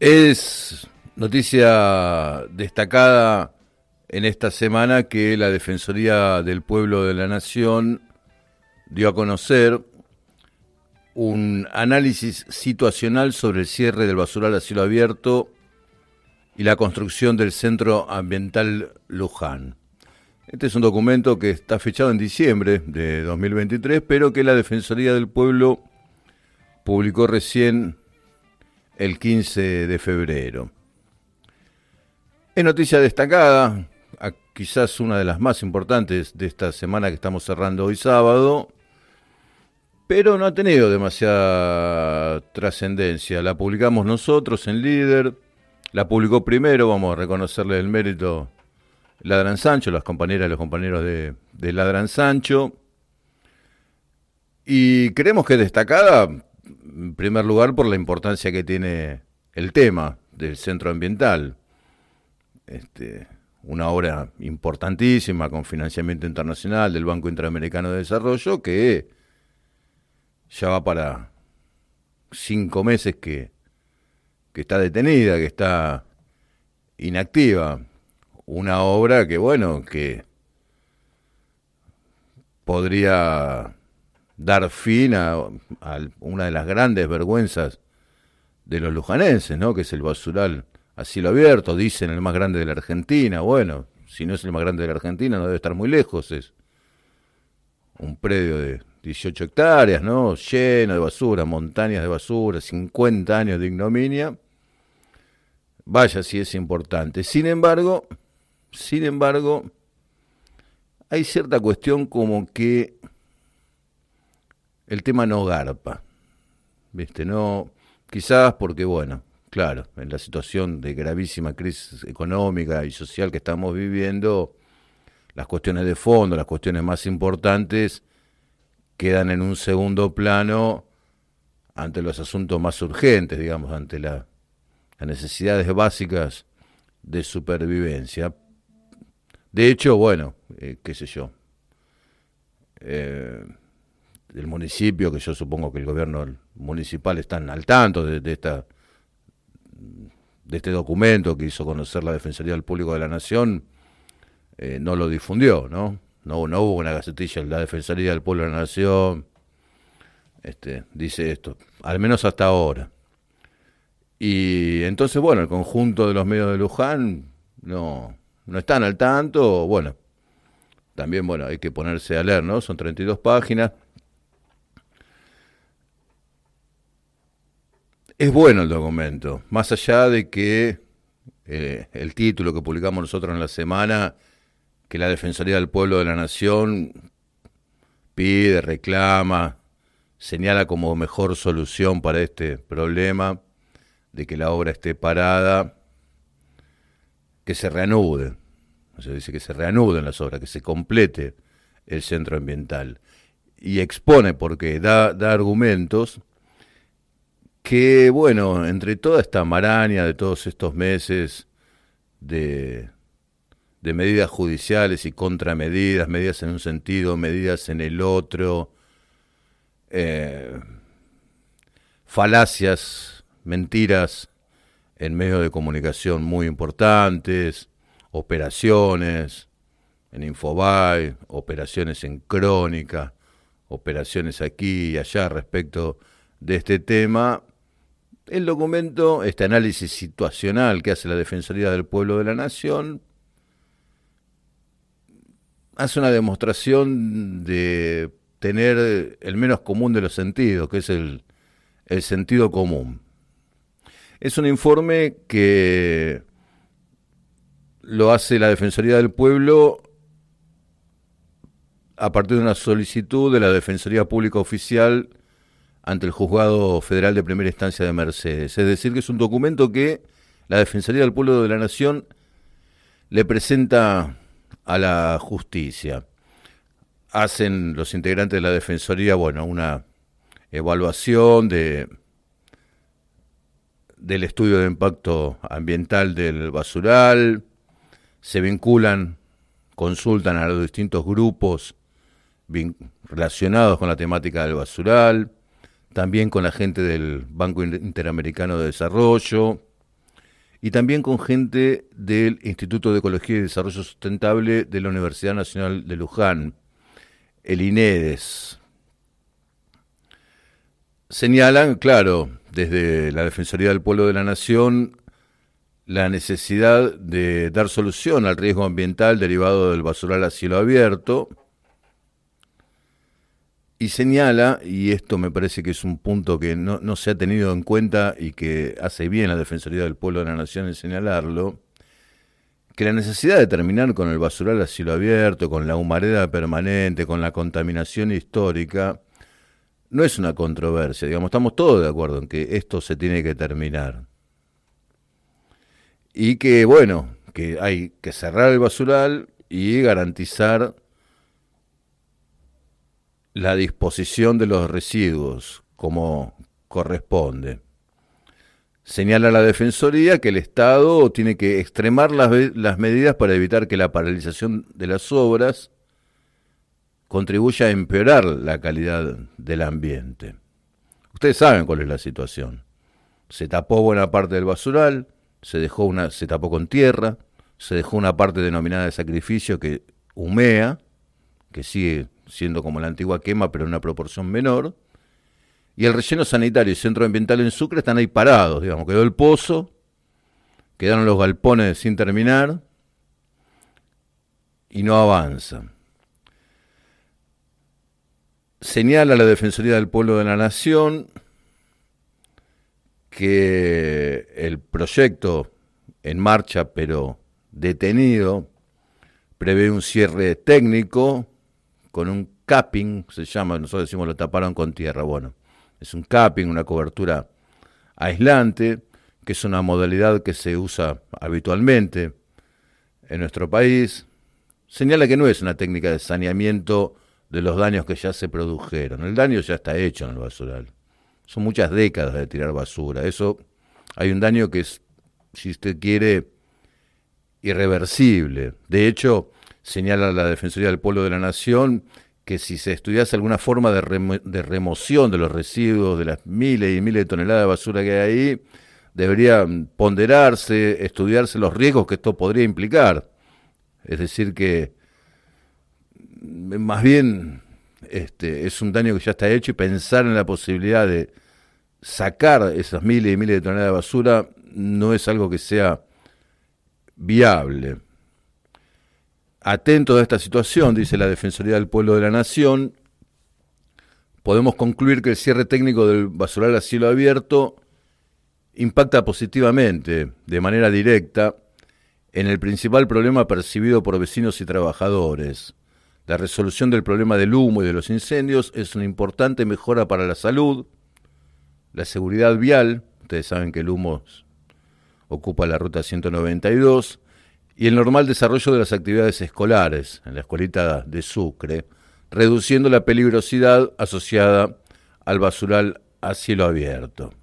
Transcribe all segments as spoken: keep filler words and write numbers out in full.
Es noticia destacada en esta semana que la Defensoría del Pueblo de la Nación dio a conocer un análisis situacional sobre el cierre del basural a cielo abierto y la construcción del Centro Ambiental Luján. Este es un documento que está fechado en diciembre de dos mil veintitrés, pero que la Defensoría del Pueblo publicó recién el quince de febrero. Es noticia destacada, quizás una de las más importantes de esta semana que estamos cerrando hoy sábado, pero no ha tenido demasiada trascendencia. La publicamos nosotros en Líder, la publicó primero, vamos a reconocerle el mérito, Ladran Sancho, las compañeras y los compañeros de, de Ladran Sancho, y creemos que es destacada en primer lugar por la importancia que tiene el tema del centro ambiental. Este, una obra importantísima con financiamiento internacional del Banco Interamericano de Desarrollo que ya va para cinco meses que, que está detenida, que está inactiva. Una obra que, bueno, que podría dar fin a, a una de las grandes vergüenzas de los lujanenses, ¿no? Que es el basural a cielo abierto, dicen el más grande de la Argentina. Bueno, si no es el más grande de la Argentina, no debe estar muy lejos. Es un predio de dieciocho hectáreas, ¿no? Lleno de basura, montañas de basura, cincuenta años de ignominia. Vaya si es importante. Sin embargo, sin embargo, hay cierta cuestión como que el tema no garpa, ¿viste? No, quizás porque, bueno, claro, en la situación de gravísima crisis económica y social que estamos viviendo, las cuestiones de fondo, las cuestiones más importantes, quedan en un segundo plano ante los asuntos más urgentes, digamos, ante la, las necesidades básicas de supervivencia. De hecho, bueno, eh, qué sé yo, eh, del municipio, que yo supongo que el gobierno municipal están al tanto de, de esta de este documento que hizo conocer la Defensoría del Público de la Nación, eh, no lo difundió, ¿no? No, no hubo una gacetilla, la Defensoría del Pueblo de la Nación este, dice esto, al menos hasta ahora. Y entonces, bueno, el conjunto de los medios de Luján no, no están al tanto. Bueno, también, bueno, hay que ponerse a leer, ¿no? Son treinta y dos páginas. Es bueno el documento, más allá de que eh, el título que publicamos nosotros en la semana, que la Defensoría del Pueblo de la Nación pide, reclama, señala como mejor solución para este problema de que la obra esté parada, que se reanude. O sea, dice que se reanuden las obras, que se complete el centro ambiental. Y expone, porque da, da argumentos que, bueno, entre toda esta maraña de todos estos meses de, de medidas judiciales y contramedidas, medidas en un sentido, medidas en el otro, eh, falacias, mentiras en medios de comunicación muy importantes, operaciones en Infobae, operaciones en Crónica, operaciones aquí y allá respecto de este tema. El documento, este análisis situacional que hace la Defensoría del Pueblo de la Nación, hace una demostración de tener el menos común de los sentidos, que es el, el sentido común. Es un informe que lo hace la Defensoría del Pueblo a partir de una solicitud de la Defensoría Pública Oficial ante el Juzgado Federal de Primera Instancia de Mercedes. Es decir, que es un documento que la Defensoría del Pueblo de la Nación le presenta a la justicia. Hacen los integrantes de la Defensoría, bueno, una evaluación de del estudio de impacto ambiental del basural, se vinculan, consultan a los distintos grupos vin- relacionados con la temática del basural, también con la gente del Banco Interamericano de Desarrollo, y también con gente del Instituto de Ecología y Desarrollo Sustentable de la Universidad Nacional de Luján, el INEDES. Señalan, claro, desde la Defensoría del Pueblo de la Nación, la necesidad de dar solución al riesgo ambiental derivado del basural a cielo abierto, y señala, y esto me parece que es un punto que no, no se ha tenido en cuenta y que hace bien la Defensoría del Pueblo de la Nación en señalarlo, que la necesidad de terminar con el basural a cielo abierto, con la humareda permanente, con la contaminación histórica, no es una controversia. Digamos, estamos todos de acuerdo en que esto se tiene que terminar. Y que, bueno, que hay que cerrar el basural y garantizar la disposición de los residuos como corresponde. Señala la Defensoría que el Estado tiene que extremar las, las medidas para evitar que la paralización de las obras contribuya a empeorar la calidad del ambiente. Ustedes saben cuál es la situación. Se tapó buena parte del basural, se dejó una, se tapó con tierra, se dejó una parte denominada de sacrificio que humea, que sigue siendo como la antigua quema, pero en una proporción menor, y el relleno sanitario y centro ambiental en Sucre están ahí parados, digamos, quedó el pozo, quedaron los galpones sin terminar, y no avanza. Señala la Defensoría del Pueblo de la Nación que el proyecto en marcha, pero detenido, prevé un cierre técnico con un capping, se llama, nosotros decimos lo taparon con tierra, bueno, es un capping, una cobertura aislante, que es una modalidad que se usa habitualmente en nuestro país. Señala que no es una técnica de saneamiento de los daños que ya se produjeron, el daño ya está hecho en el basural. Son muchas décadas de tirar basura. Eso, hay un daño que es, si usted quiere, irreversible. De hecho, señala la Defensoría del Pueblo de la Nación que si se estudiase alguna forma de, remo, de remoción de los residuos, de las miles y miles de toneladas de basura que hay ahí, debería ponderarse, estudiarse los riesgos que esto podría implicar. Es decir que, más bien, este, es un daño que ya está hecho y pensar en la posibilidad de sacar esas miles y miles de toneladas de basura no es algo que sea viable. Atento a esta situación, dice la Defensoría del Pueblo de la Nación, podemos concluir que el cierre técnico del basural a cielo abierto impacta positivamente, de manera directa, en el principal problema percibido por vecinos y trabajadores. La resolución del problema del humo y de los incendios es una importante mejora para la salud, la seguridad vial, ustedes saben que el humo ocupa la ruta ciento noventa y dos, y el normal desarrollo de las actividades escolares en la escuelita de Sucre, reduciendo la peligrosidad asociada al basural a cielo abierto.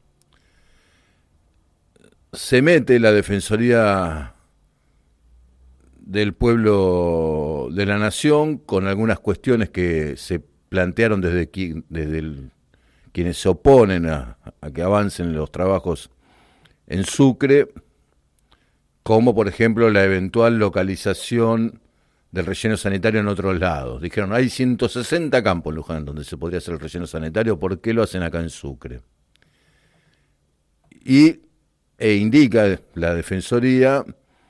Se mete la Defensoría del Pueblo de la Nación con algunas cuestiones que se plantearon desde, qui, desde el, quienes se oponen a, a que avancen los trabajos en Sucre, como por ejemplo la eventual localización del relleno sanitario en otros lados. Dijeron, hay ciento sesenta campos en Luján donde se podría hacer el relleno sanitario, ¿por qué lo hacen acá en Sucre? Y e indica la Defensoría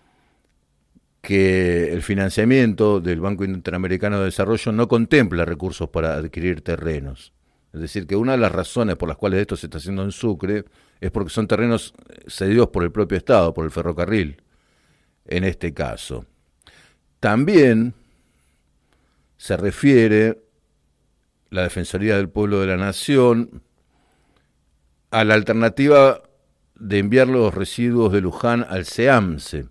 que el financiamiento del Banco Interamericano de Desarrollo no contempla recursos para adquirir terrenos. Es decir, que una de las razones por las cuales esto se está haciendo en Sucre es porque son terrenos cedidos por el propio Estado, por el ferrocarril, en este caso. También se refiere la Defensoría del Pueblo de la Nación a la alternativa de enviar los residuos de Luján al SEAMSE.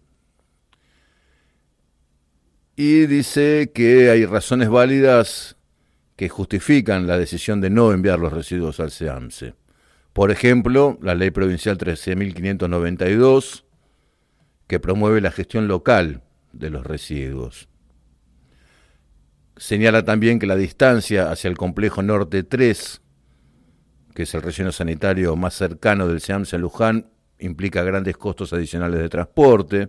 Y dice que hay razones válidas que justifican la decisión de no enviar los residuos al SEAMSE. Por ejemplo, la Ley Provincial trece mil quinientos noventa y dos, que promueve la gestión local de los residuos. Señala también que la distancia hacia el complejo Norte tres, que es el relleno sanitario más cercano del SEAMSE a Luján, implica grandes costos adicionales de transporte.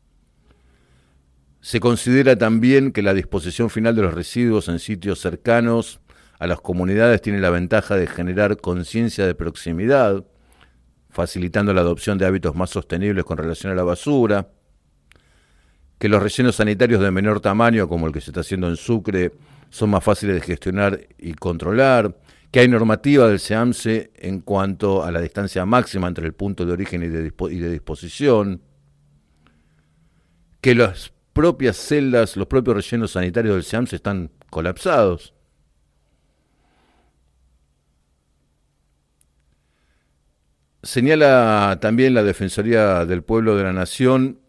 Se considera también que la disposición final de los residuos en sitios cercanos a las comunidades tiene la ventaja de generar conciencia de proximidad, facilitando la adopción de hábitos más sostenibles con relación a la basura, que los rellenos sanitarios de menor tamaño, como el que se está haciendo en Sucre, son más fáciles de gestionar y controlar, que hay normativa del SEAMSE en cuanto a la distancia máxima entre el punto de origen y de, dispo- y de disposición, que las propias celdas, los propios rellenos sanitarios del SEAMSE están colapsados. Señala también la Defensoría del Pueblo de la Nación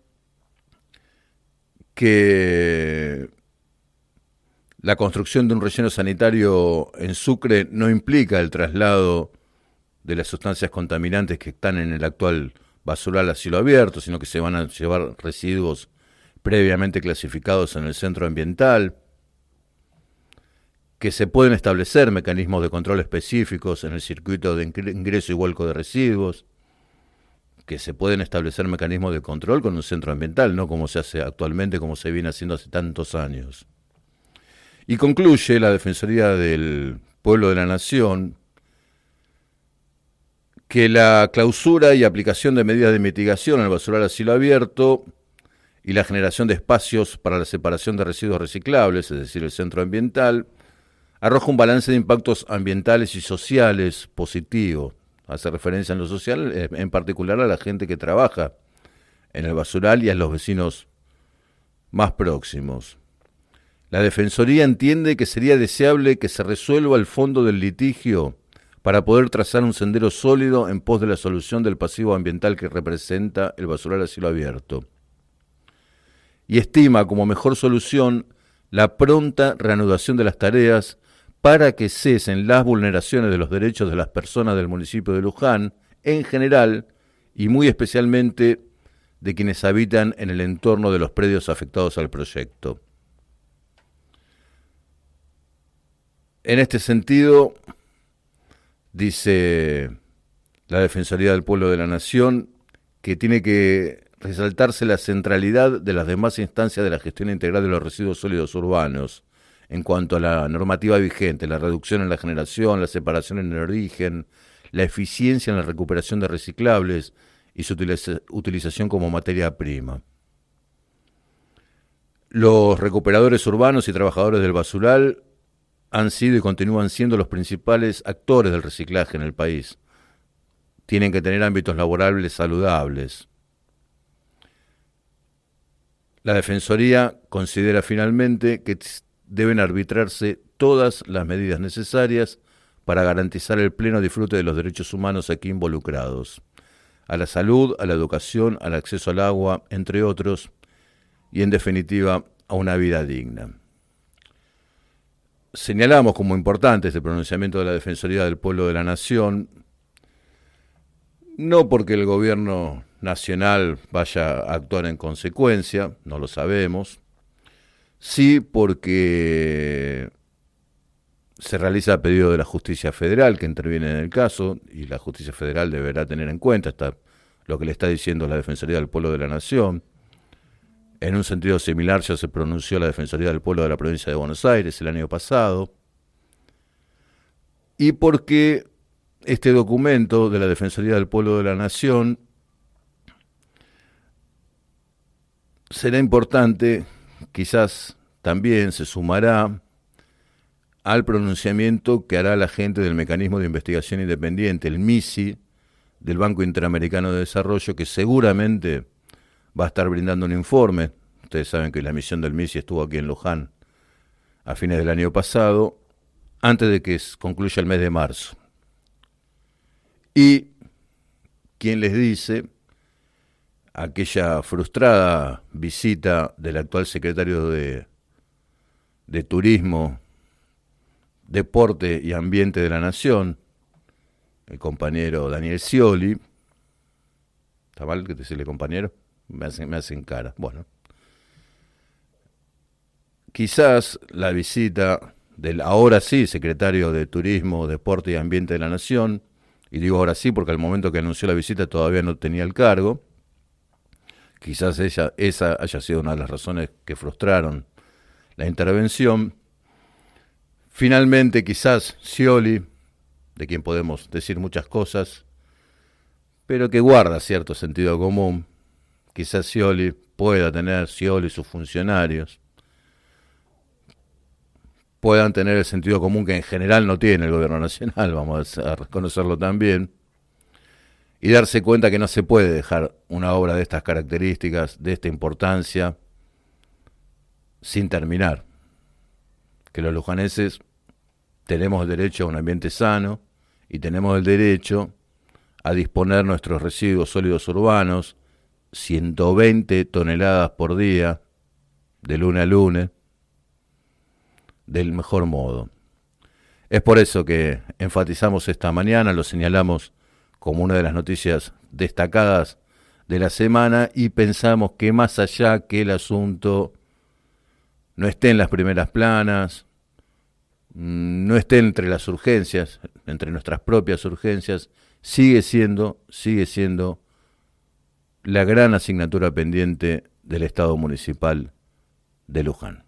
que la construcción de un relleno sanitario en Sucre no implica el traslado de las sustancias contaminantes que están en el actual basural a cielo abierto, sino que se van a llevar residuos previamente clasificados en el centro ambiental, que se pueden establecer mecanismos de control específicos en el circuito de ingreso y vuelco de residuos, que se pueden establecer mecanismos de control con un centro ambiental, no como se hace actualmente, como se viene haciendo hace tantos años. Y concluye la Defensoría del Pueblo de la Nación que la clausura y aplicación de medidas de mitigación al basural a cielo abierto y la generación de espacios para la separación de residuos reciclables, es decir, el centro ambiental, arroja un balance de impactos ambientales y sociales positivo. Hace referencia en lo social, en particular a la gente que trabaja en el basural y a los vecinos más próximos. La Defensoría entiende que sería deseable que se resuelva el fondo del litigio para poder trazar un sendero sólido en pos de la solución del pasivo ambiental que representa el basural a cielo abierto. Y estima como mejor solución la pronta reanudación de las tareas para que cesen las vulneraciones de los derechos de las personas del municipio de Luján, en general, y muy especialmente de quienes habitan en el entorno de los predios afectados al proyecto. En este sentido, dice la Defensoría del Pueblo de la Nación, que tiene que resaltarse la centralidad de las demás instancias de la gestión integral de los residuos sólidos urbanos, en cuanto a la normativa vigente, la reducción en la generación, la separación en el origen, la eficiencia en la recuperación de reciclables y su utiliza- utilización como materia prima. Los recuperadores urbanos y trabajadores del basural han sido y continúan siendo los principales actores del reciclaje en el país. Tienen que tener ámbitos laborables saludables. La Defensoría considera finalmente que deben arbitrarse todas las medidas necesarias para garantizar el pleno disfrute de los derechos humanos aquí involucrados, a la salud, a la educación, al acceso al agua, entre otros, y en definitiva a una vida digna. Señalamos como importante este pronunciamiento de la Defensoría del Pueblo de la Nación, no porque el gobierno nacional vaya a actuar en consecuencia, no lo sabemos, sí porque se realiza a pedido de la Justicia Federal que interviene en el caso, y la Justicia Federal deberá tener en cuenta esta, lo que le está diciendo la Defensoría del Pueblo de la Nación. En un sentido similar ya se pronunció la Defensoría del Pueblo de la Provincia de Buenos Aires el año pasado, y porque este documento de la Defensoría del Pueblo de la Nación será importante, quizás también se sumará al pronunciamiento que hará la gente del Mecanismo de Investigación Independiente, el M I S I, del Banco Interamericano de Desarrollo, que seguramente va a estar brindando un informe. Ustedes saben que la misión del M I S I estuvo aquí en Luján a fines del año pasado, antes de que concluya el mes de marzo. Y quien les dice, aquella frustrada visita del actual secretario de, de Turismo, Deporte y Ambiente de la Nación, el compañero Daniel Scioli. ¿Está mal que te decirle compañero? Me hacen, me hacen cara. Bueno. Quizás la visita del ahora sí secretario de Turismo, Deporte y Ambiente de la Nación y digo ahora sí porque al momento que anunció la visita todavía no tenía el cargo. Quizás ella, esa haya sido una de las razones que frustraron la intervención. Finalmente, quizás Scioli, de quien podemos decir muchas cosas, pero que guarda cierto sentido común, quizás Scioli pueda tener, Scioli y sus funcionarios, puedan tener el sentido común que en general no tiene el gobierno nacional, vamos a reconocerlo también, y darse cuenta que no se puede dejar una obra de estas características, de esta importancia, sin terminar. Que los lujaneses tenemos el derecho a un ambiente sano y tenemos el derecho a disponer nuestros residuos sólidos urbanos, ciento veinte toneladas por día, de lunes a lunes, del mejor modo. Es por eso que enfatizamos esta mañana, lo señalamos como una de las noticias destacadas de la semana y pensamos que más allá que el asunto no esté en las primeras planas, no esté entre las urgencias, entre nuestras propias urgencias, sigue siendo, sigue siendo la gran asignatura pendiente del Estado Municipal de Luján.